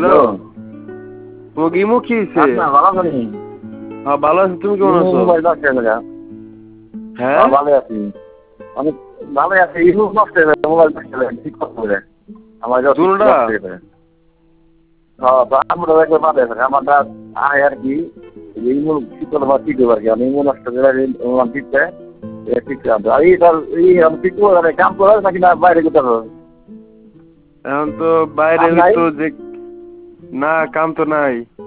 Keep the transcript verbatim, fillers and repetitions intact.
hello ও গিমু কি হইছে না ভালো করি হ্যাঁ ভালো আছি তুমি কেমন আছো মোবাইল আছে না হ্যাঁ ভালো আছি আমি ভালো আছি ইউজ নষ্ট হয়ে গেছে মোবাইল নষ্ট হয়ে গেছে ঠিক করে আমার যা দুটোটা হ্যাঁ তো আমরা একবার বাদে আছে আমার দা আয় আর কি এই মূল শীতল বা ঠিক হবে আমি মনে নষ্ট করে ঠিকতে ঠিক আছে আর এই এই আমি ঠিক করে কাম করে নাকি না বাইরে কোথাও এখন তো বাইরে তো যে না কাম তো নাই